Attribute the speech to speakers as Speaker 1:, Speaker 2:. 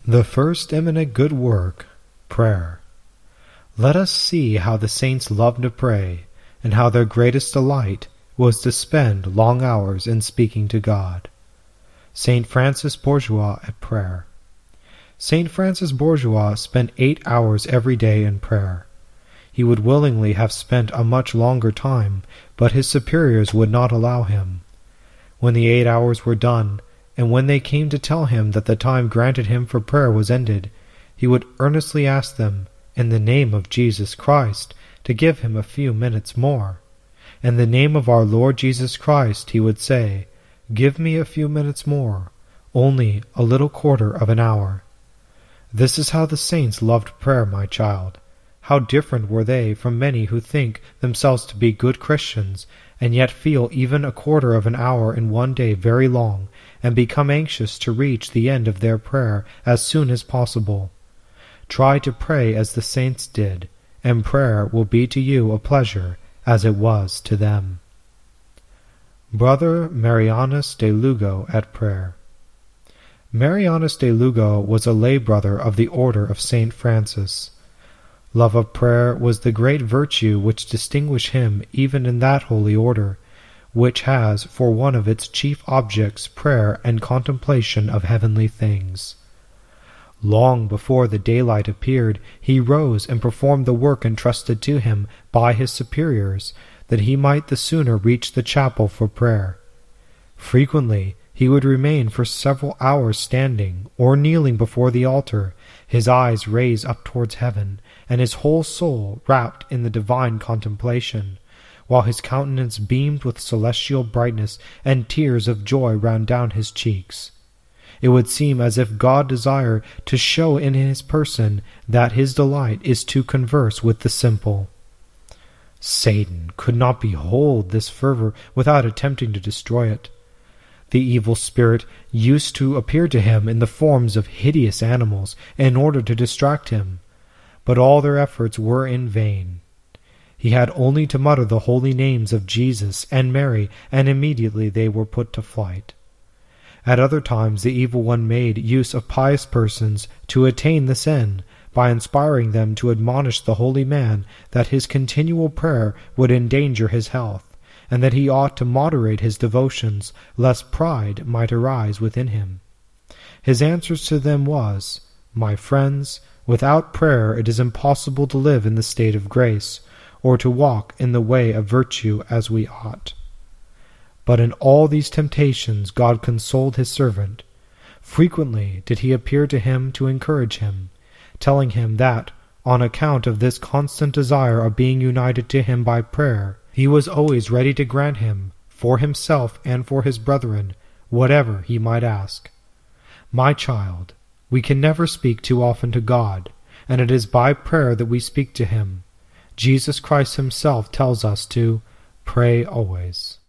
Speaker 1: The first eminent good work, prayer. Let us see how the saints loved to pray, and how their greatest delight was to spend long hours in speaking to God. Saint Francis Borgia at prayer. Saint Francis Borgia spent 8 hours every day in prayer. He would willingly have spent a much longer time, but his superiors would not allow him. When the 8 hours were done, and when they came to tell him that the time granted him for prayer was ended, he would earnestly ask them, in the name of Jesus Christ, to give him a few minutes more. In the name of our Lord Jesus Christ, he would say, give me a few minutes more, only a little quarter of an hour. This is how the saints loved prayer, my child. How different were they from many who think themselves to be good Christians, and yet feel even a quarter of an hour in one day very long, and become anxious to reach the end of their prayer as soon as possible. Try to pray as the saints did, and prayer will be to you a pleasure, as it was to them. Brother Marianus de Lugo at prayer. Marianus de Lugo was a lay brother of the order of Saint Francis. Love of prayer was the great virtue which distinguished him even in that holy order, which has for one of its chief objects prayer and contemplation of heavenly things. Long before the daylight appeared, he rose and performed the work entrusted to him by his superiors, that he might the sooner reach the chapel for prayer. Frequently he would remain for several hours standing or kneeling before the altar, his eyes raised up towards heaven, and his whole soul wrapped in the divine contemplation, while his countenance beamed with celestial brightness, and tears of joy ran down his cheeks. It would seem as if God desired to show in his person that his delight is to converse with the simple. Satan could not behold this fervor without attempting to destroy it. The evil spirit used to appear to him in the forms of hideous animals in order to distract him, but all their efforts were in vain. He had only to mutter the holy names of Jesus and Mary, and immediately they were put to flight. At other times the evil one made use of pious persons to attain this end, by inspiring them to admonish the holy man that his continual prayer would endanger his health, and that he ought to moderate his devotions, lest pride might arise within him. His answer to them was, My friends, without prayer it is impossible to live in the state of grace, or to walk in the way of virtue as we ought. But in all these temptations God consoled his servant. Frequently did he appear to him to encourage him, telling him that, on account of this constant desire of being united to him by prayer, he was always ready to grant him, for himself and for his brethren, whatever he might ask. My child, we can never speak too often to God, and it is by prayer that we speak to him. Jesus Christ himself tells us to pray always.